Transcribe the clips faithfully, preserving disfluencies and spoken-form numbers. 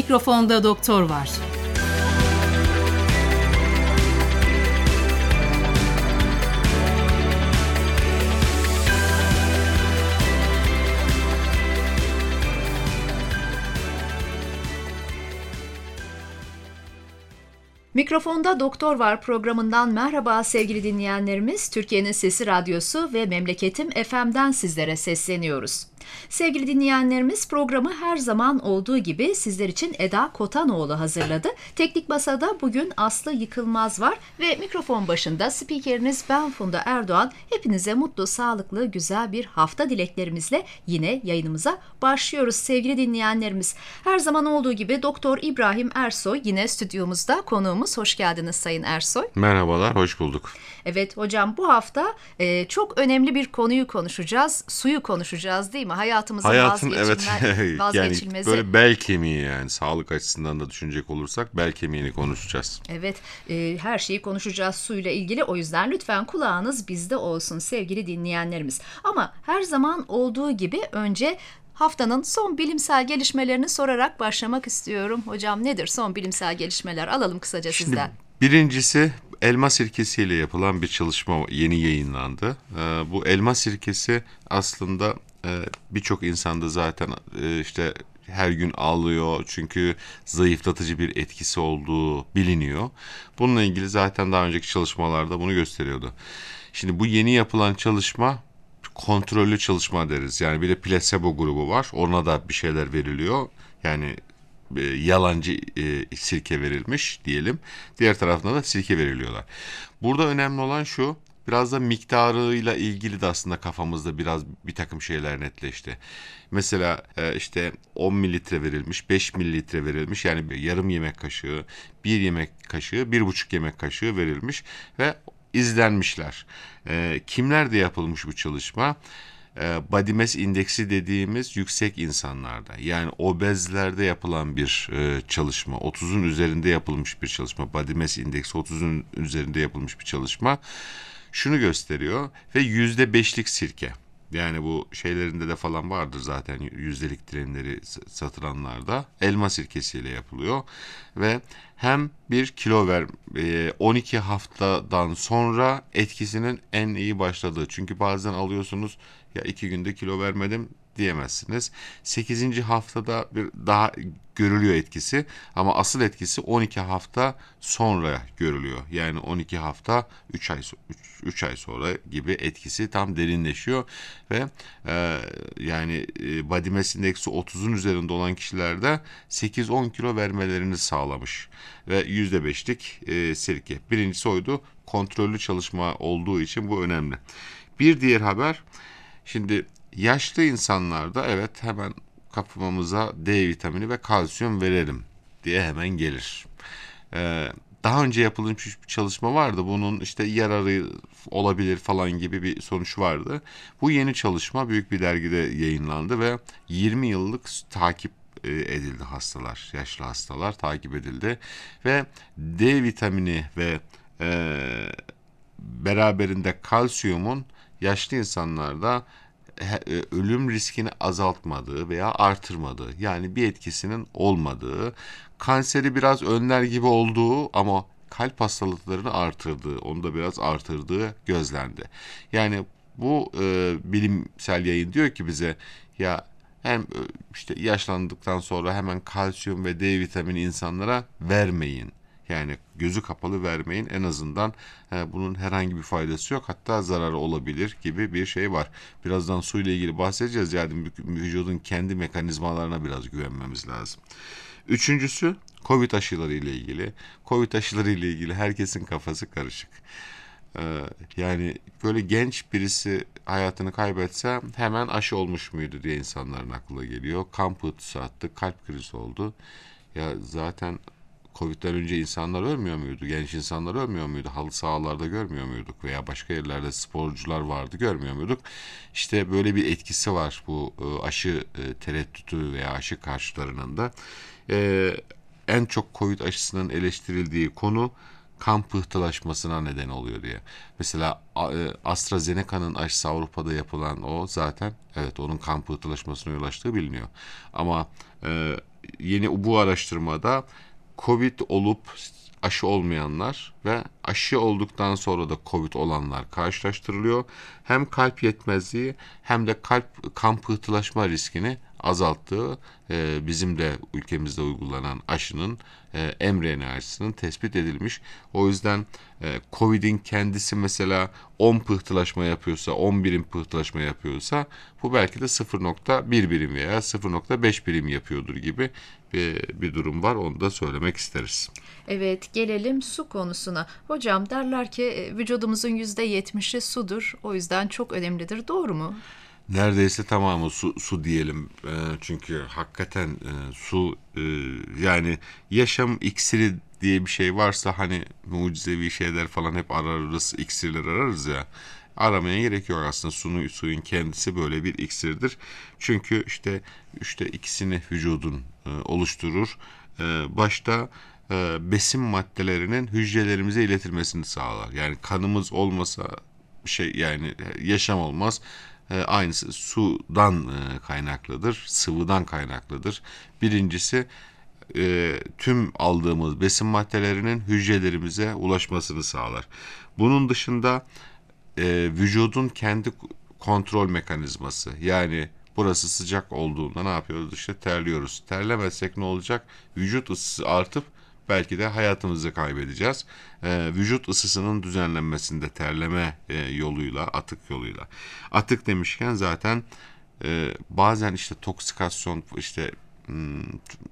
Mikrofonda doktor var. Mikrofonda Doktor Var programından merhaba sevgili dinleyenlerimiz. Türkiye'nin Sesi Radyosu ve Memleketim F M'den sizlere sesleniyoruz. Sevgili dinleyenlerimiz, programı her zaman olduğu gibi sizler için Eda Kotanoğlu hazırladı. Teknik masada bugün Aslı Yıkılmaz var ve mikrofon başında spikeriniz ben Funda Erdoğan. Hepinize mutlu, sağlıklı, güzel bir hafta dileklerimizle yine yayınımıza başlıyoruz sevgili dinleyenlerimiz. Her zaman olduğu gibi Doktor İbrahim Ersoy yine stüdyomuzda konuğumuz. Hoş geldiniz Sayın Ersoy. Merhabalar, hoş bulduk. Evet hocam, bu hafta e, çok önemli bir konuyu konuşacağız. Suyu konuşacağız değil mi? Hayatımızın Hayatın vazgeçilme, evet vazgeçilmezi. Yani böyle bel kemiği, yani sağlık açısından da düşünecek olursak bel kemiğini konuşacağız. Evet, e, her şeyi konuşacağız suyla ilgili. O yüzden lütfen kulağınız bizde olsun sevgili dinleyenlerimiz. Ama her zaman olduğu gibi önce haftanın son bilimsel gelişmelerini sorarak başlamak istiyorum. Hocam nedir son bilimsel gelişmeler? Alalım kısaca Şimdi, sizden. Birincisi elma sirkesiyle yapılan bir çalışma yeni yayınlandı. Ee, bu elma sirkesi aslında e, birçok insanda zaten e, işte her gün alıyor çünkü zayıflatıcı bir etkisi olduğu biliniyor. Bununla ilgili zaten daha önceki çalışmalarda bunu gösteriyordu. Şimdi bu yeni yapılan çalışma kontrollü çalışma deriz. Yani bir de plasebo grubu var. Ona da bir şeyler veriliyor. Yani e, yalancı e, sirke verilmiş diyelim. Diğer tarafına da sirke veriliyorlar. Burada önemli olan şu, biraz da miktarıyla ilgili de aslında kafamızda biraz bir takım şeyler netleşti. Mesela e, işte on mililitre verilmiş, beş mililitre verilmiş, yani yarım yemek kaşığı, bir yemek kaşığı, bir buçuk yemek kaşığı verilmiş ve izlenmişler. E, kimlerde yapılmış bu çalışma? E, body mass indeksi dediğimiz yüksek insanlarda, yani obezlerde yapılan bir e, çalışma. otuzun üzerinde yapılmış bir çalışma. Body mass indeksi otuzun üzerinde yapılmış bir çalışma. Şunu gösteriyor ve yüzde beşlik sirke. Yani bu şeylerinde de falan vardır zaten, yüzdelik trenleri satılanlarda elma sirkesiyle yapılıyor ve hem bir kilo ver on iki haftadan sonra etkisinin en iyi başladığı, çünkü bazen alıyorsunuz ya iki günde kilo vermedim diyemezsiniz. sekizinci haftada bir daha görülüyor etkisi, ama asıl etkisi on iki hafta sonra görülüyor. Yani on iki hafta üç ay üç ay sonra gibi etkisi tam derinleşiyor ve e, yani e, body mass indeksi otuzun üzerinde olan kişilerde sekiz on kilo vermelerini sağlamış ve yüzde beşlik e, sirke. Birincisi oydu. Kontrollü çalışma olduğu için bu önemli. Bir diğer haber, şimdi yaşlı insanlarda evet hemen kafamıza D vitamini ve kalsiyum verelim diye hemen gelir. Ee, daha önce yapılmış bir çalışma vardı. Bunun işte yararı olabilir falan gibi bir sonuç vardı. Bu yeni çalışma büyük bir dergide yayınlandı ve yirmi yıllık takip edildi hastalar, yaşlı hastalar takip edildi ve D vitamini ve e, beraberinde kalsiyumun yaşlı insanlarda ölüm riskini azaltmadığı veya artırmadığı, yani bir etkisinin olmadığı, kanseri biraz önler gibi olduğu ama kalp hastalıklarını artırdığı, onu da biraz artırdığı gözlendi. Yani bu e, bilimsel yayın diyor ki bize, ya hem işte yaşlandıktan sonra hemen kalsiyum ve D vitamini insanlara vermeyin. Yani gözü kapalı vermeyin, en azından he, bunun herhangi bir faydası yok, hatta zararı olabilir gibi bir şey var. Birazdan suyla ilgili bahsedeceğiz, yani vücudun kendi mekanizmalarına biraz güvenmemiz lazım. Üçüncüsü Covid aşıları ile ilgili. Covid aşıları ile ilgili herkesin kafası karışık. Ee, yani böyle genç birisi hayatını kaybetse hemen aşı olmuş muydu diye insanların aklına geliyor. Kan pıhtısı attı, kalp krizi oldu. Ya zaten Covid'den önce insanlar ölmüyor muydu? Genç insanlar ölmüyor muydu? Halı sahalarda görmüyor muyduk? Veya başka yerlerde sporcular vardı, görmüyor muyduk? İşte böyle bir etkisi var bu aşı tereddütü veya aşı karşılarının da. Ee, en çok Covid aşısının eleştirildiği konu kan pıhtılaşmasına neden oluyor diye. Mesela AstraZeneca'nın aşısı Avrupa'da yapılan o zaten, evet, onun kan pıhtılaşmasına yol açtığı biliniyor. Ama e, yeni bu araştırmada Covid olup aşı olmayanlar ve aşı olduktan sonra da Covid olanlar karşılaştırılıyor. Hem kalp yetmezliği hem de kalp kan pıhtılaşma riskini azalttığı e, bizim de ülkemizde uygulanan aşının e, mRNA aşısının tespit edilmiş. O yüzden e, Covid'in kendisi mesela on pıhtılaşma yapıyorsa, on birim pıhtılaşma yapıyorsa bu belki de sıfır nokta bir birim veya sıfır nokta beş birim yapıyordur gibi bir, bir durum var. Onu da söylemek isteriz. Evet, gelelim su konusuna. Hocam derler ki e, vücudumuzun yüzde yetmişi sudur. O yüzden çok önemlidir. Doğru mu? Neredeyse tamamı su, su diyelim. E, çünkü hakikaten e, su e, yani yaşam iksiri diye bir şey varsa hani mucizevi şeyler falan hep ararız, iksirler ararız ya. Aramaya gerek yok aslında. Suyun, suyun kendisi böyle bir iksirdir. Çünkü işte işte ikisini vücudun e, oluşturur. E, başta e, besin maddelerinin hücrelerimize iletilmesini sağlar. Yani kanımız olmasa şey yani yaşam olmaz. E, aynısı sudan e, kaynaklıdır, sıvıdan kaynaklıdır. Birincisi e, tüm aldığımız besin maddelerinin hücrelerimize ulaşmasını sağlar. Bunun dışında e, vücudun kendi kontrol mekanizması, yani burası sıcak olduğunda ne yapıyoruz? İşte terliyoruz. Terlemezsek ne olacak? Vücut ısısı artıp belki de hayatımızı kaybedeceğiz. Ee, vücut ısısının düzenlenmesinde terleme e, yoluyla, atık yoluyla. Atık demişken zaten e, bazen işte toksikasyon, işte hmm,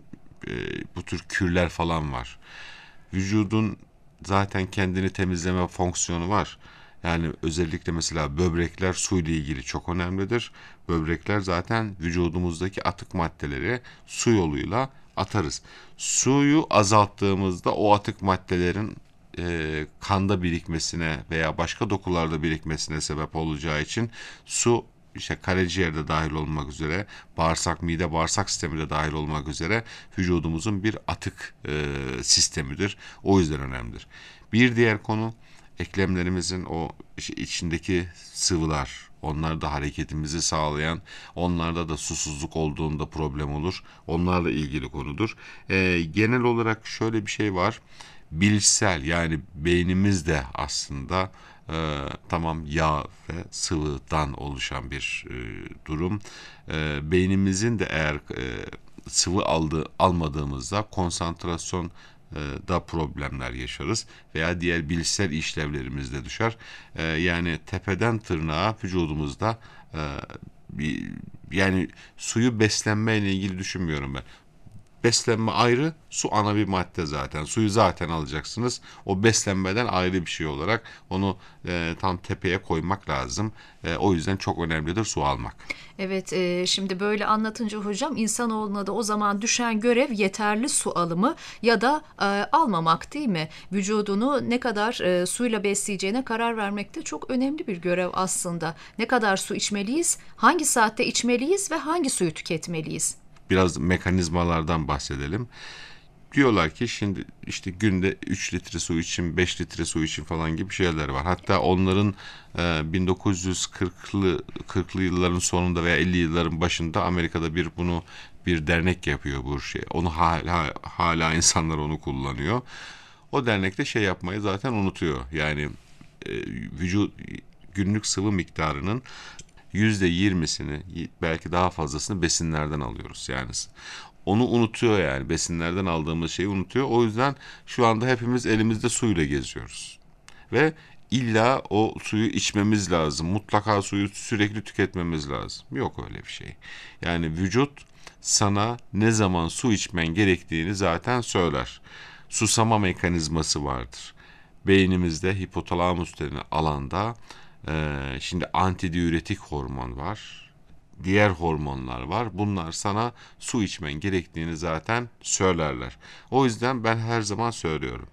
e, bu tür kürler falan var. Vücudun zaten kendini temizleme fonksiyonu var. Yani özellikle mesela böbrekler suyla ilgili çok önemlidir. Böbrekler zaten vücudumuzdaki atık maddeleri su yoluyla atarız. Suyu azalttığımızda o atık maddelerin e, kanda birikmesine veya başka dokularda birikmesine sebep olacağı için su işte karaciğerde dahil olmak üzere, bağırsak, mide, bağırsak sistemi de dahil olmak üzere vücudumuzun bir atık e, sistemidir. O yüzden önemlidir. Bir diğer konu eklemlerimizin o içindeki sıvılar. Onlar da hareketimizi sağlayan, onlarda da susuzluk olduğunda problem olur. Onlarla ilgili konudur. E, genel olarak şöyle bir şey var. Bilişsel, yani beynimiz de aslında e, tamam yağ ve sıvıdan oluşan bir e, durum. E, beynimizin de eğer e, sıvı aldı, almadığımızda konsantrasyon e, da problemler yaşarız veya diğer bilişsel işlevlerimizde düşer. E, yani tepeden tırnağa vücudumuzda e, bir, yani suyu beslenme ile ilgili düşünmüyorum ben. Beslenme ayrı, su ana bir madde zaten. Suyu zaten alacaksınız. O beslenmeden ayrı bir şey olarak onu e, tam tepeye koymak lazım. E, o yüzden çok önemlidir su almak. Evet, e, şimdi böyle anlatınca hocam insanoğluna da o zaman düşen görev yeterli su alımı ya da e, almamak, değil mi? Vücudunu ne kadar e, suyla besleyeceğine karar vermek de çok önemli bir görev aslında. Ne kadar su içmeliyiz, hangi saatte içmeliyiz ve hangi suyu tüketmeliyiz? Biraz mekanizmalardan bahsedelim. Diyorlar ki şimdi işte günde üç litre su için, beş litre su için falan gibi şeyler var. Hatta onların e, bin dokuz yüz kırklı kırklı yılların sonunda veya elli yılların başında Amerika'da bir bunu bir dernek yapıyor bu şey. Onu hala hala insanlar onu kullanıyor. O dernekte şey yapmayı zaten unutuyor. Yani e, vücut günlük sıvı miktarının yüzde yirmisini belki daha fazlasını besinlerden alıyoruz. Yani onu unutuyor, yani besinlerden aldığımız şeyi unutuyor. O yüzden şu anda hepimiz elimizde suyla geziyoruz. Ve illa o suyu içmemiz lazım. Mutlaka suyu sürekli tüketmemiz lazım. Yok öyle bir şey. Yani vücut sana ne zaman su içmen gerektiğini zaten söyler. Susama mekanizması vardır. Beynimizde hipotalamus denen alanda e, şimdi antidiüretik hormon var. Diğer hormonlar var. Bunlar sana su içmen gerektiğini zaten söylerler. O yüzden ben her zaman söylüyorum.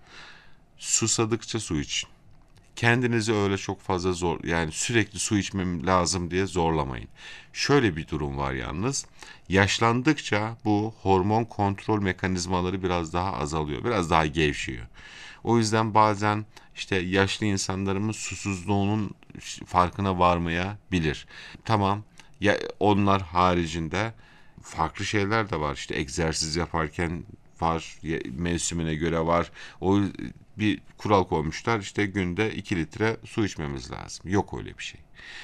Susadıkça su için. Kendinizi öyle çok fazla zor, yani sürekli su içmem lazım diye zorlamayın. Şöyle bir durum var yalnız. Yaşlandıkça bu hormon kontrol mekanizmaları biraz daha azalıyor. Biraz daha gevşiyor. O yüzden bazen işte yaşlı insanlarımız susuzluğunun farkına varmayabilir. Tamam. Ya onlar haricinde farklı şeyler de var. İşte egzersiz yaparken var, mevsimine göre var. O bir kural koymuşlar. İşte günde iki litre su içmemiz lazım. Yok öyle bir şey.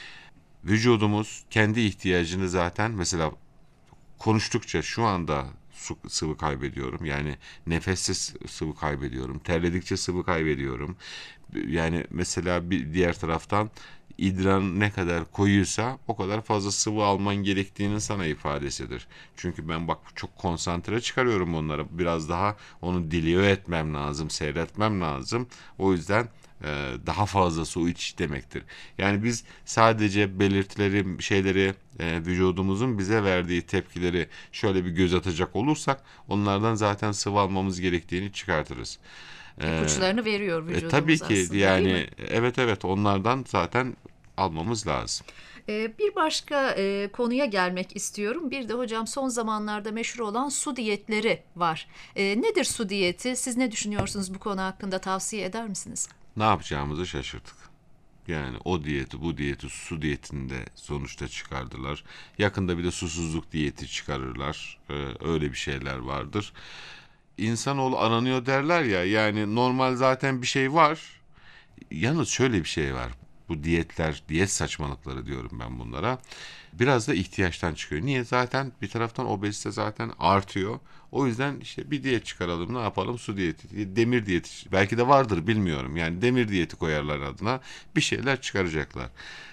Vücudumuz kendi ihtiyacını zaten, mesela konuştukça şu anda su, sıvı kaybediyorum. Yani nefessiz sıvı kaybediyorum. Terledikçe sıvı kaybediyorum. Yani mesela bir diğer taraftan idrar ne kadar koyuysa o kadar fazla sıvı alman gerektiğinin sana ifadesidir. Çünkü ben bak çok konsantre çıkarıyorum onları. Biraz daha onu diliyor etmem lazım, seyretmem lazım. O yüzden e, daha fazla su iç demektir. Yani biz sadece belirtileri, şeyleri, e, vücudumuzun bize verdiği tepkileri şöyle bir göz atacak olursak onlardan zaten sıvı almamız gerektiğini çıkartırız. İpuçlarını veriyor E, vücudumuz tabii ki aslında, değil mi? yani evet evet onlardan zaten almamız lazım. Ee, Bir başka e, konuya gelmek istiyorum. Bir de hocam son zamanlarda meşhur olan su diyetleri var. E, nedir su diyeti? Siz ne düşünüyorsunuz bu konu hakkında, tavsiye eder misiniz? Ne yapacağımızı şaşırdık. Yani o diyeti, bu diyeti, su diyetini de sonuçta çıkardılar. Yakında bir de susuzluk diyeti çıkarırlar. Ee, öyle bir şeyler vardır. İnsanoğlu aranıyor derler ya, yani normal zaten bir şey var. Yalnız şöyle bir şey var. Bu diyetler, diyet saçmalıkları diyorum ben bunlara. Biraz da ihtiyaçtan çıkıyor. Niye? Zaten bir taraftan obezite zaten artıyor. O yüzden işte bir diyet çıkaralım, ne yapalım? Su diyeti, demir diyeti. Belki de vardır, bilmiyorum. Yani demir diyeti koyarlar adına. Bir şeyler çıkaracaklar.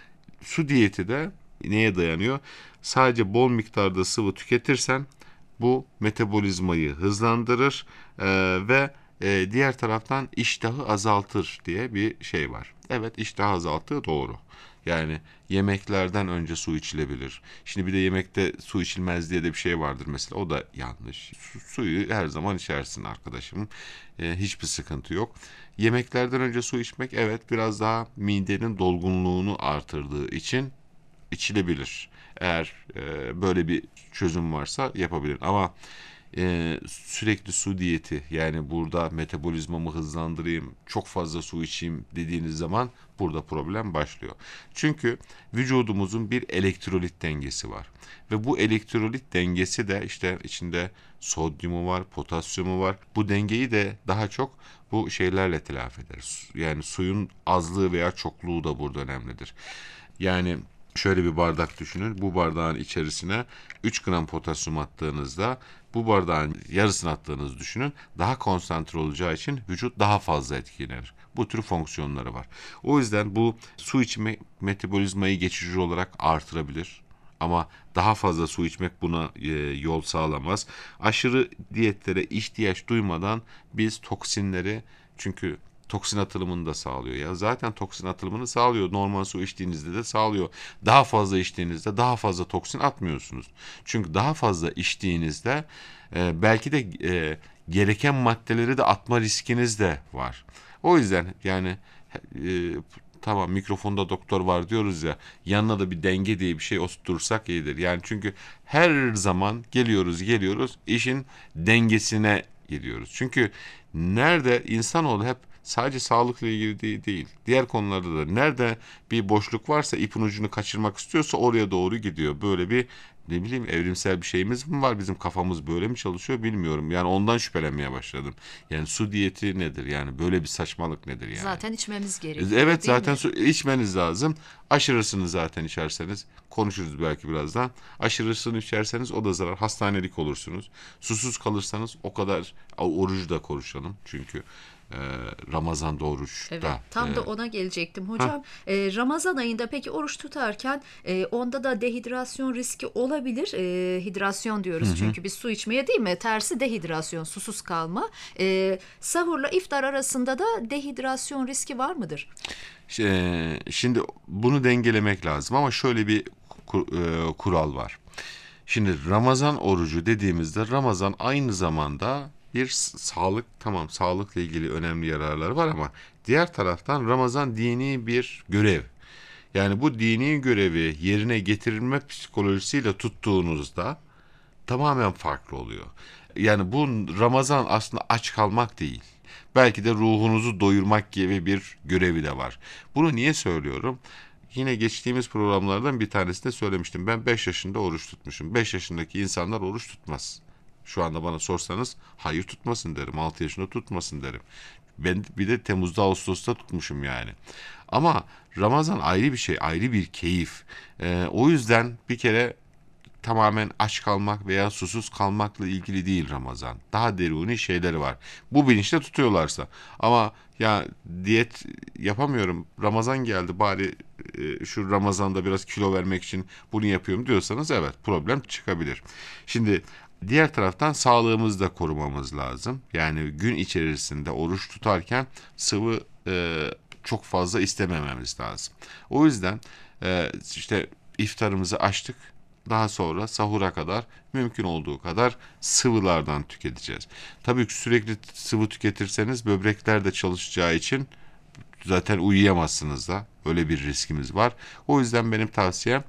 Su diyeti de neye dayanıyor? Sadece bol miktarda sıvı tüketirsen bu metabolizmayı hızlandırır e, ve e, diğer taraftan iştahı azaltır diye bir şey var. Evet, iştahı azalttığı doğru. Yani yemeklerden önce su içilebilir. Şimdi bir de yemekte su içilmez diye de bir şey vardır mesela. O da yanlış. Su, suyu her zaman içersin arkadaşım. E, hiçbir sıkıntı yok. Yemeklerden önce su içmek, evet, biraz daha midenin dolgunluğunu artırdığı için içilebilir. Eğer e, böyle bir çözüm varsa yapabilir. Ama e, sürekli su diyeti, yani burada metabolizmamı hızlandırayım, çok fazla su içeyim dediğiniz zaman burada problem başlıyor. Çünkü vücudumuzun bir elektrolit dengesi var. Ve bu elektrolit dengesi de işte içinde sodyumu var, potasyumu var. Bu dengeyi de daha çok bu şeylerle telafi ederiz. Yani suyun azlığı veya çokluğu da burada önemlidir. Yani şöyle bir bardak düşünün. Bu bardağın içerisine üç gram potasyum attığınızda bu bardağın yarısını attığınızı düşünün. Daha konsantre olacağı için vücut daha fazla etkilenir. Bu tür fonksiyonları var. O yüzden bu su içme metabolizmayı geçici olarak artırabilir. Ama daha fazla su içmek buna e, yol sağlamaz. Aşırı diyetlere ihtiyaç duymadan biz toksinleri, çünkü toksin atılımını da sağlıyor ya. Zaten toksin atılımını sağlıyor. Normal su içtiğinizde de sağlıyor. Daha fazla içtiğinizde daha fazla toksin atmıyorsunuz. Çünkü daha fazla içtiğinizde e, belki de e, gereken maddeleri de atma riskiniz de var. O yüzden yani e, tamam, mikrofonda doktor var diyoruz ya, yanına da bir denge diye bir şey oturtursak iyidir. Yani çünkü her zaman geliyoruz geliyoruz işin dengesine giriyoruz. Çünkü nerede insanoğlu hep sadece sağlıkla ilgili değil, değil. Diğer konularda da nerede bir boşluk varsa, ipin ucunu kaçırmak istiyorsa oraya doğru gidiyor. Böyle bir, ne bileyim, evrimsel bir şeyimiz mi var? Bizim kafamız böyle mi çalışıyor bilmiyorum. Yani ondan şüphelenmeye başladım. Yani su diyeti nedir? Yani böyle bir saçmalık nedir yani? Zaten içmemiz gerekiyor, Evet, değil zaten mi? su içmeniz lazım. Aşırısını zaten içerseniz, konuşuruz belki birazdan. Aşırısını içerseniz o da zarar. Hastanelik olursunuz. Susuz kalırsanız o kadar, orucu da konuşalım. Çünkü e, Ramazan'da oruç Evet, da. tam E, da ona gelecektim hocam. Ee, Ramazan ayında peki oruç tutarken e, onda da dehidrasyon riski olabilir. E, hidrasyon diyoruz çünkü biz su içmeye, değil mi? Tersi dehidrasyon, susuz kalma. E, sahurla iftar arasında da dehidrasyon riski var mıdır? e, Şimdi bunu dengelemek lazım ama şöyle bir kur- e, kural var. Şimdi Ramazan orucu dediğimizde Ramazan aynı zamanda bir s- sağlık, tamam, sağlıkla ilgili önemli yararları var ama diğer taraftan Ramazan dini bir görev. Yani bu dini görevi yerine getirilme psikolojisiyle tuttuğunuzda tamamen farklı oluyor. Yani bu Ramazan aslında aç kalmak değil. Belki de ruhunuzu doyurmak gibi bir görevi de var. Bunu niye söylüyorum? yine geçtiğimiz programlardan bir tanesinde söylemiştim. Ben beş yaşında oruç tutmuşum. beş yaşındaki insanlar oruç tutmaz. Şu anda bana sorsanız hayır tutmasın derim. altı yaşında tutmasın derim. Ben bir de Temmuz'da Ağustos'ta tutmuşum yani. Ama Ramazan ayrı bir şey, ayrı bir keyif. Ee, o yüzden bir kere tamamen aç kalmak veya susuz kalmakla ilgili değil Ramazan. Daha deruni şeyleri var. Bu bilinçle tutuyorlarsa. Ama ya diyet yapamıyorum, Ramazan geldi, bari e, şu Ramazan'da biraz kilo vermek için bunu yapıyorum diyorsanız, evet, problem çıkabilir. Şimdi diğer taraftan sağlığımızı da korumamız lazım. Yani gün içerisinde oruç tutarken sıvı e, çok fazla istemememiz lazım. O yüzden e, işte iftarımızı açtık. Daha sonra sahura kadar mümkün olduğu kadar sıvılardan tüketeceğiz. Tabii ki sürekli sıvı tüketirseniz böbrekler de çalışacağı için zaten uyuyamazsınız da. Öyle bir riskimiz var. O yüzden benim tavsiyem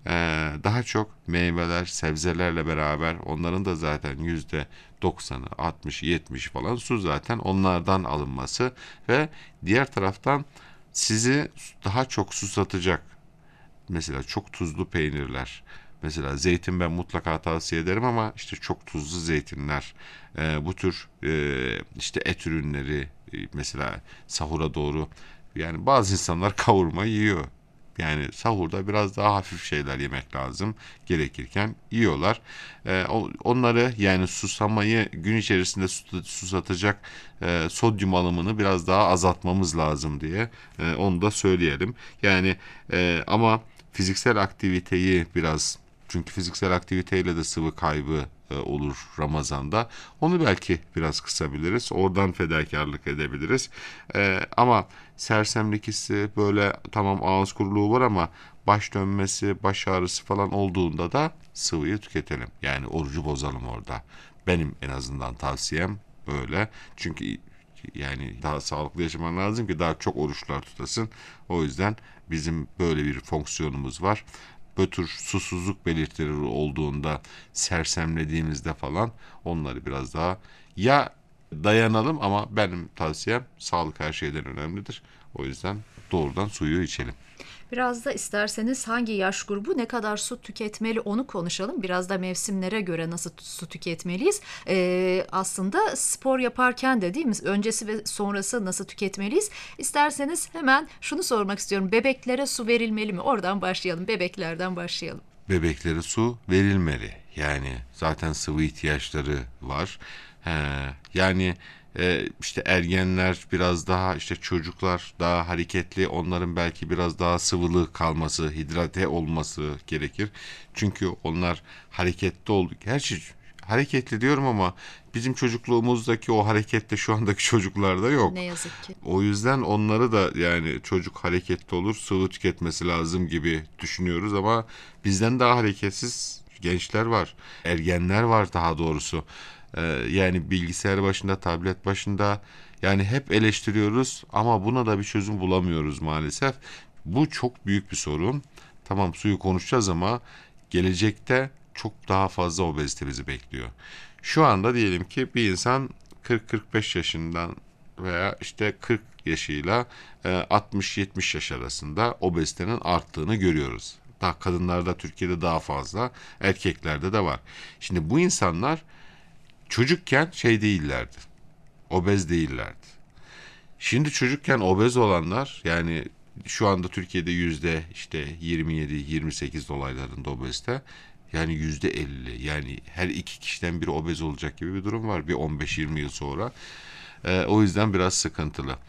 daha çok meyveler, sebzelerle beraber, onların da zaten yüzde doksanı, altmışı, yetmişi falan su, zaten onlardan alınması ve diğer taraftan sizi daha çok susatacak, mesela çok tuzlu peynirler. Mesela zeytin ben mutlaka tavsiye ederim ama işte çok tuzlu zeytinler, e, bu tür e, işte et ürünleri, e, mesela sahura doğru, yani bazı insanlar kavurma yiyor. Yani sahurda biraz daha hafif şeyler yemek lazım. Gerekirken yiyorlar. Ee, onları, yani susamayı gün içerisinde susatacak e, sodyum alımını biraz daha azaltmamız lazım diye e, onu da söyleyelim. Yani e, ama fiziksel aktiviteyi biraz, çünkü fiziksel aktiviteyle de sıvı kaybı e, olur Ramazan'da. Onu belki biraz kısabiliriz. Oradan fedakarlık edebiliriz. E, ama sersemlik hissi, böyle tamam ağız kuruluğu var ama baş dönmesi, baş ağrısı falan olduğunda da sıvıyı tüketelim. Yani orucu bozalım orada. Benim en azından tavsiyem böyle. Çünkü yani daha sağlıklı yaşaman lazım ki daha çok oruçlar tutasın. O yüzden bizim böyle bir fonksiyonumuz var. Bu tür susuzluk belirtileri olduğunda, sersemlediğimizde falan, onları biraz daha ya dayanalım, ama benim tavsiyem, sağlık her şeyden önemlidir. O yüzden doğrudan suyu içelim. Biraz da isterseniz hangi yaş grubu ne kadar su tüketmeli onu konuşalım. Biraz da mevsimlere göre nasıl su tüketmeliyiz. Ee, aslında spor yaparken de değil mi? Öncesi ve sonrası nasıl tüketmeliyiz? İsterseniz hemen şunu sormak istiyorum. Bebeklere su verilmeli mi? Oradan başlayalım. Bebeklerden başlayalım. Bebeklere su verilmeli. Yani zaten sıvı ihtiyaçları var. He, yani e, işte ergenler biraz daha, işte çocuklar daha hareketli, onların belki biraz daha sıvılı kalması, hidrate olması gerekir. Çünkü onlar hareketli olduk. Gerçi hareketli diyorum ama bizim çocukluğumuzdaki o hareket de şu andaki çocuklarda yok. Ne yazık ki. O yüzden onları da, yani çocuk hareketli olur, sıvı tüketmesi lazım gibi düşünüyoruz ama bizden daha hareketsiz gençler var. Ergenler var daha doğrusu. Ee, yani bilgisayar başında, tablet başında, yani hep eleştiriyoruz ama buna da bir çözüm bulamıyoruz maalesef. Bu çok büyük bir sorun. Tamam, suyu konuşacağız ama gelecekte çok daha fazla obezite bizi bekliyor. Şu anda diyelim ki bir insan kırk kırk beş yaşından veya işte kırk yaşıyla altmış yetmiş yaş arasında obezitenin arttığını görüyoruz. Daha kadınlarda Türkiye'de daha fazla, erkeklerde de var. Şimdi bu insanlar çocukken şey değillerdi, obez değillerdi. Şimdi çocukken obez olanlar, yani şu anda Türkiye'de yüzde işte yirmi yedi yirmi sekiz dolaylarında obezite. Yani yüzde elli, yani her iki kişiden biri obez olacak gibi bir durum var bir on beş yirmi yıl sonra. Ee, o yüzden biraz sıkıntılı.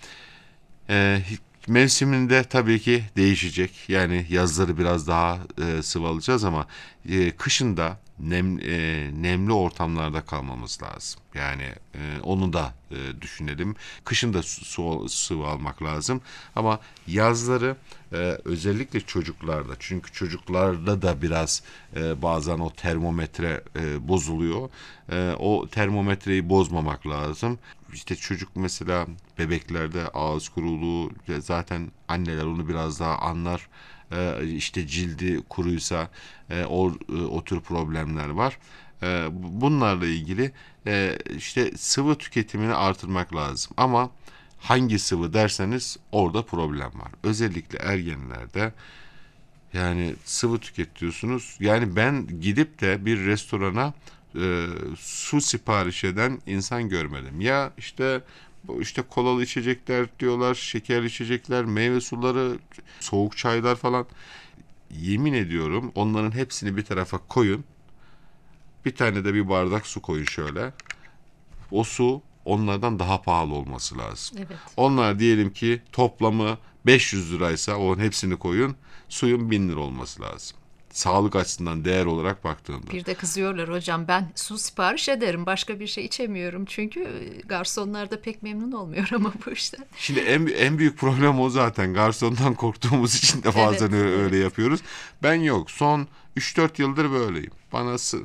Ee, Mevsiminde tabii ki değişecek. Yani yazları biraz daha e, sıvı alacağız ama e, kışın da nem, e, nemli ortamlarda kalmamız lazım. Yani e, onu da e, düşünelim. Kışın da su, su, sıvı almak lazım. Ama yazları e, özellikle çocuklarda, çünkü çocuklarda da biraz e, bazen o termometre e, bozuluyor. E, o termometreyi bozmamak lazım. İşte çocuk mesela, bebeklerde ağız kuruluğu, zaten anneler onu biraz daha anlar. Ee, işte cildi kuruysa e, o, o tür problemler var. E, bunlarla ilgili e, işte sıvı tüketimini artırmak lazım. Ama hangi sıvı derseniz orada problem var. Özellikle ergenlerde yani sıvı tüketiyorsunuz. Yani ben gidip de bir restorana e, su sipariş eden insan görmedim. Ya işte bu işte kolalı içecekler diyorlar, şekerli içecekler, meyve suları, soğuk çaylar falan. Yemin ediyorum onların hepsini bir tarafa koyun. Bir tane de bir bardak su koyun şöyle. O su onlardan daha pahalı olması lazım. Evet. Onlar diyelim ki toplamı beş yüz liraysa onun hepsini koyun. Suyun bin lira olması lazım. Sağlık açısından değer olarak baktığında. Bir de kızıyorlar hocam, ben su sipariş ederim, başka bir şey içemiyorum çünkü garsonlar da pek memnun olmuyor ama bu işten. Şimdi en, en büyük problem o zaten. Garsondan korktuğumuz için de bazen Evet, öyle, evet. öyle yapıyoruz. Ben yok. Son üç dört yıldır böyleyim. Bana sı-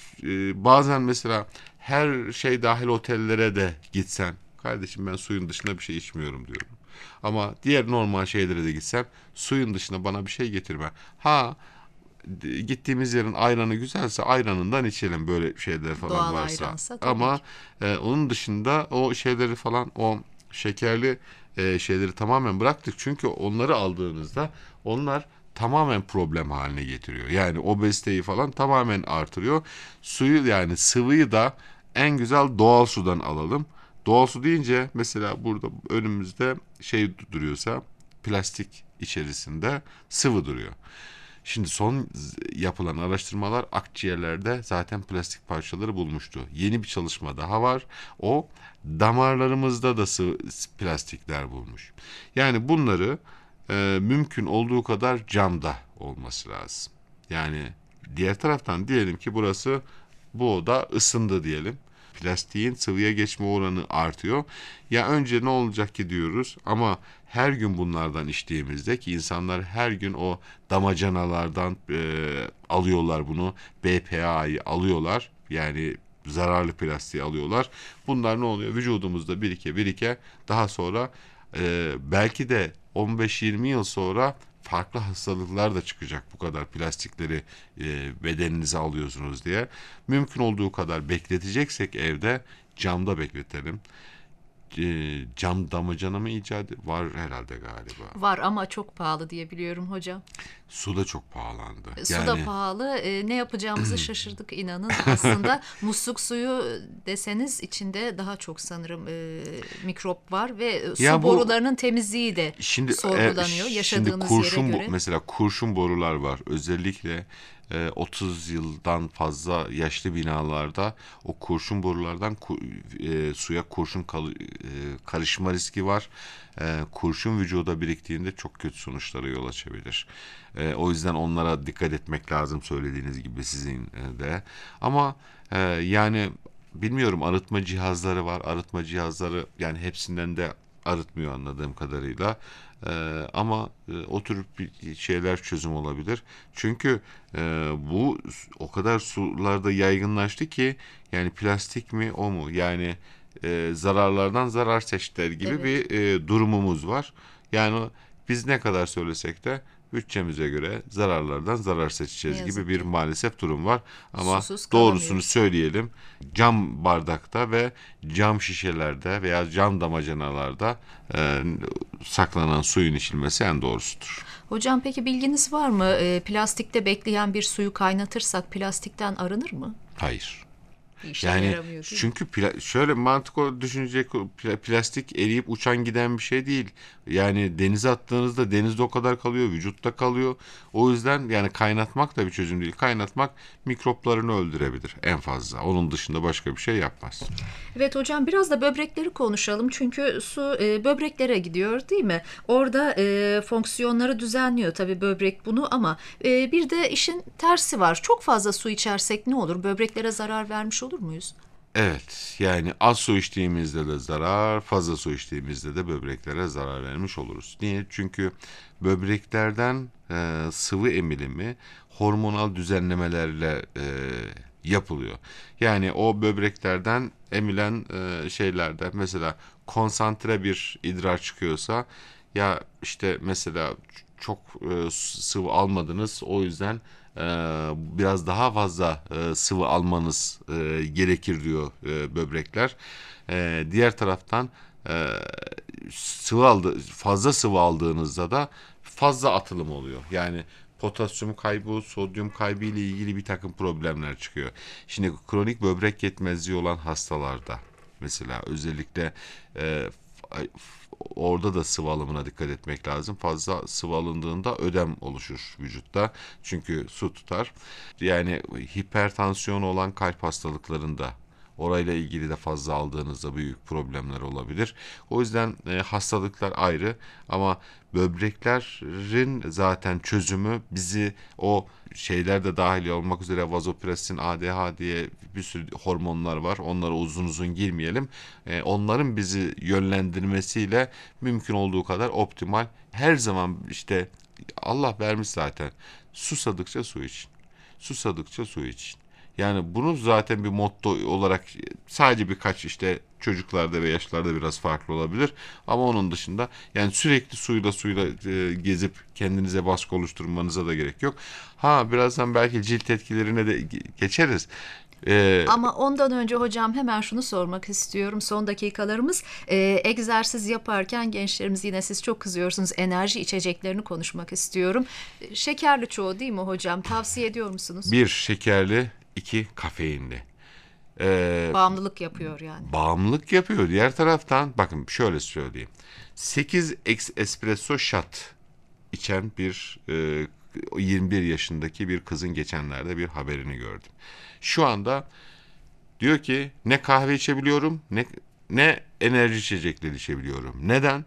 e, bazen mesela her şey dahil otellere de gitsen, kardeşim ben suyun dışında bir şey içmiyorum diyorum. Ama diğer normal şeylere de gitsem suyun dışında bana bir şey getirme. Ha, gittiğimiz yerin ayranı güzelse ayranından içelim, böyle şeyler falan Doğal varsa. ayransa tabii Ama ki. e, onun dışında o şeyleri falan, o şekerli e, şeyleri tamamen bıraktık. Çünkü onları aldığınızda onlar tamamen problem haline getiriyor. Yani obeziteyi falan tamamen artırıyor. Suyu, yani sıvıyı da en güzel doğal sudan alalım. Doğal su deyince mesela burada önümüzde şey duruyorsa, plastik içerisinde sıvı duruyor. Şimdi son yapılan araştırmalar akciğerlerde zaten plastik parçaları bulmuştu. Yeni bir çalışma daha var. O damarlarımızda da sıvı plastikler bulmuş. Yani bunları e, mümkün olduğu kadar camda olması lazım. Yani diğer taraftan diyelim ki burası, bu oda ısındı diyelim. Plastiğin sıvıya geçme oranı artıyor. Ya önce ne olacak ki diyoruz, ama her gün bunlardan içtiğimizde, ki insanlar her gün o damacanalardan e, alıyorlar bunu, B P A'yı alıyorlar. Yani zararlı plastiği alıyorlar. Bunlar ne oluyor? Vücudumuzda birike birike daha sonra e, belki de on beş yirmi yıl sonra farklı hastalıklar da çıkacak, bu kadar plastikleri e, bedeninize alıyorsunuz diye. Mümkün olduğu kadar bekleteceksek evde camda bekletelim. E, cam damacana mı icat var herhalde galiba. Var ama çok pahalı diye biliyorum hocam. Su da çok pahalandı. Su da Yani pahalı. E, ne yapacağımızı şaşırdık inanın. Aslında musluk suyu deseniz içinde daha çok sanırım e, mikrop var ve e, su ya bu borularının temizliği de şimdi e, sorgulanıyor şimdi yaşadığınız kurşun yere bu, göre. mesela kurşun borular var. Özellikle e, otuz yıldan fazla yaşlı binalarda o kurşun borulardan ku- e, suya kurşun kal- e, karışma riski var. E, kurşun vücuda biriktiğinde çok kötü sonuçlara yol açabilir. E, o yüzden onlara dikkat etmek lazım, söylediğiniz gibi sizin e, de. Ama e, yani bilmiyorum, arıtma cihazları var. Arıtma cihazları yani hepsinden de arıtmıyor anladığım kadarıyla. Ee, ama e, o tür bir şeyler çözüm olabilir. Çünkü e, bu o kadar sularda yaygınlaştı ki, yani plastik mi o mu? Yani e, zararlardan zarar seçtiler gibi Evet. bir e, durumumuz var. Yani biz ne kadar söylesek de bütçemize göre zararlardan zarar Ne seçeceğiz gibi yazık bir ki. maalesef durum var. Ama Susuz doğrusunu kalamıyoruz. söyleyelim, cam bardakta ve cam şişelerde veya cam damacanalarda e, saklanan suyun içilmesi en doğrusudur. Hocam peki bilginiz var mı? E, plastikte bekleyen bir suyu kaynatırsak plastikten arınır mı? Hayır. Bir işe Yani yaramıyor değil mi? çünkü pla- şöyle mantık o düşünecek, pla- plastik eriyip uçan giden bir şey değil. Yani denize attığınızda denizde o kadar kalıyor, vücutta kalıyor. O yüzden yani kaynatmak da bir çözüm değil. Kaynatmak mikroplarını öldürebilir en fazla. Onun dışında başka bir şey yapmaz. Evet hocam, biraz da böbrekleri konuşalım. Çünkü su e, böbreklere gidiyor değil mi? Orada e, fonksiyonları düzenliyor tabii böbrek bunu, ama e, bir de işin tersi var. Çok fazla su içersek ne olur? Böbreklere zarar vermiş olur muyuz? Evet, yani az su içtiğimizde de zarar, fazla su içtiğimizde de böbreklere zarar vermiş oluruz. Niye? Çünkü böbreklerden e, sıvı emilimi hormonal düzenlemelerle e, yapılıyor. Yani o böbreklerden emilen e, şeylerde mesela konsantre bir idrar çıkıyorsa, ya işte mesela çok e, sıvı almadınız, o yüzden e, biraz daha fazla e, sıvı almanız e, gerekir diyor e, böbrekler. E, diğer taraftan e, sıvı aldı, fazla sıvı aldığınızda da fazla atılım oluyor. Yani potasyum kaybı, sodyum kaybı ile ilgili bir takım problemler çıkıyor. Şimdi kronik böbrek yetmezliği olan hastalarda mesela özellikle e, orada da sıvı alımına dikkat etmek lazım. Fazla sıvı alındığında ödem oluşur vücutta. Çünkü su tutar. Yani hipertansiyon olan kalp hastalıklarında orayla ilgili de fazla aldığınızda büyük problemler olabilir. O yüzden e, hastalıklar ayrı ama böbreklerin zaten çözümü bizi o şeyler de dahil olmak üzere vazopresin, A D H diye bir sürü hormonlar var. Onlara uzun uzun girmeyelim. E, onların bizi yönlendirmesiyle mümkün olduğu kadar optimal. Her zaman işte Allah vermiş zaten. Susadıkça su için. Susadıkça su için. Yani bunu zaten bir motto olarak sadece birkaç işte çocuklarda ve yaşlarda biraz farklı olabilir. Ama onun dışında yani sürekli suyla suyla e, gezip kendinize baskı oluşturmanıza da gerek yok. Ha birazdan belki cilt etkilerine de geçeriz. Ee, Ama ondan önce hocam hemen şunu sormak istiyorum. Son dakikalarımız e, egzersiz yaparken gençlerimiz yine siz çok kızıyorsunuz enerji içeceklerini konuşmak istiyorum. Şekerli çoğu değil mi hocam? Tavsiye ediyor musunuz? Bir şekerli, iki kafeinli. Ee, bağımlılık yapıyor yani. Bağımlılık yapıyor. Diğer taraftan bakın şöyle söyleyeyim. sekiz espresso shot içen bir e, yirmi bir yaşındaki bir kızın geçenlerde bir haberini gördüm. Şu anda diyor ki ne kahve içebiliyorum ne ne enerji içecekleri içebiliyorum. Neden?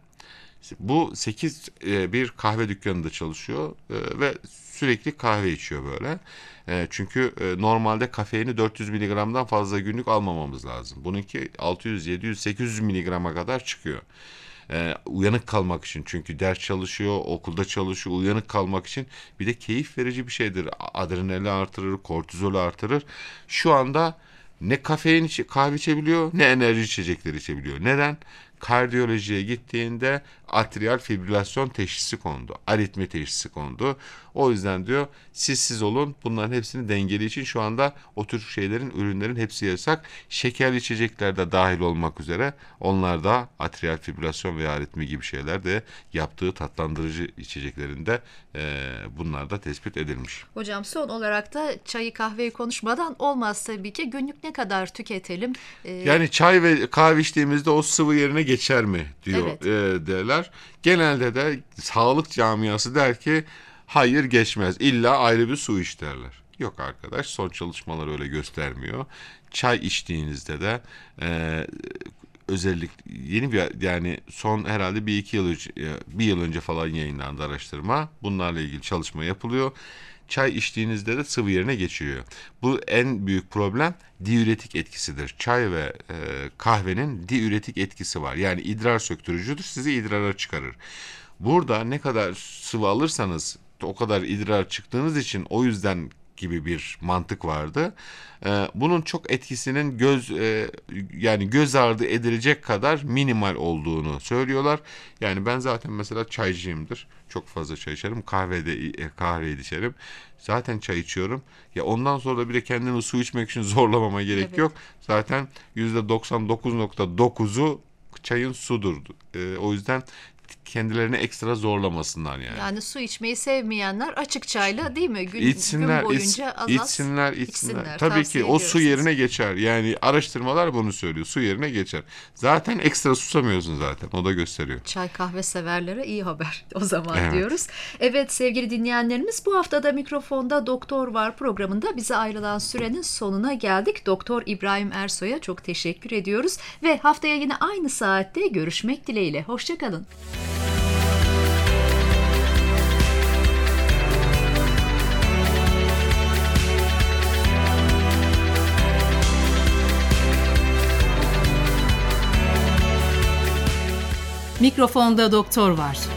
Bu sekiz e, bir kahve dükkanında çalışıyor e, ve sürekli kahve içiyor böyle. E, çünkü e, normalde kafeini dört yüz miligramdan fazla günlük almamamız lazım. Bununki altı yüz, yedi yüz, sekiz yüz miligrama kadar çıkıyor. Ee, uyanık kalmak için çünkü ders çalışıyor, okulda çalışıyor, uyanık kalmak için bir de keyif verici bir şeydir. Adrenali artırır, kortizolü artırır. Şu anda ne kafein kahve içebiliyor ne enerji içecekleri içebiliyor. Neden? Kardiyolojiye gittiğinde atrial fibrilasyon teşhisi kondu. Aritmi teşhisi kondu. O yüzden diyor siz siz olun. Bunların hepsini dengeli için şu anda o tür şeylerin, ürünlerin hepsi yasak. Şekerli içecekler de dahil olmak üzere onlar da atrial fibrilasyon veya aritmi gibi şeyler de yaptığı tatlandırıcı içeceklerinde e, bunlar da tespit edilmiş. Hocam son olarak da çayı kahveyi konuşmadan olmaz tabii ki. Günlük ne kadar tüketelim? Ee... Yani çay ve kahve içtiğimizde o sıvı yerine geçer mi diyor evet. e, derler. Genelde de sağlık camiası der ki hayır geçmez. İlla ayrı bir su iç derler. Yok arkadaş, son çalışmalar öyle göstermiyor. Çay içtiğinizde de e, özellikle yeni bir yani son herhalde bir iki yıl önce, bir yıl önce falan yayınlandı araştırma. Bunlarla ilgili çalışma yapılıyor. Çay içtiğinizde de sıvı yerine geçiyor. Bu en büyük problem diüretik etkisidir. Çay ve e, kahvenin diüretik etkisi var. Yani idrar söktürücüdür. Sizi idrara çıkarır. Burada ne kadar sıvı alırsanız o kadar idrar çıktığınız için o yüzden gibi bir mantık vardı. Ee, bunun çok etkisinin göz e, yani göz ardı edilecek kadar minimal olduğunu söylüyorlar. Yani ben zaten mesela çaycıyımdır. Çok fazla çay içerim. Kahvede kahve içerim. Zaten çay içiyorum. Ya ondan sonra da bir de kendimi su içmek için zorlamama gerek evet. yok. Zaten yüzde doksan dokuz nokta dokuzu çayın sudur. Ee, o yüzden kendilerini ekstra zorlamasınlar yani. Yani su içmeyi sevmeyenler açık çayla değil mi? Gün, içsinler, gün boyunca az az içsinler, içsinler. içsinler. Tabii ki o su yerine size. geçer. Yani araştırmalar bunu söylüyor. Su yerine geçer. Zaten ekstra susamıyorsun zaten. O da gösteriyor. Çay kahve severlere iyi haber o zaman evet. diyoruz. Evet sevgili dinleyenlerimiz bu haftada mikrofonda Doktor Var programında bize ayrılan sürenin sonuna geldik. Doktor İbrahim Ersoy'a çok teşekkür ediyoruz. Ve haftaya yine aynı saatte görüşmek dileğiyle. Hoşçakalın. Mikrofonda doktor var.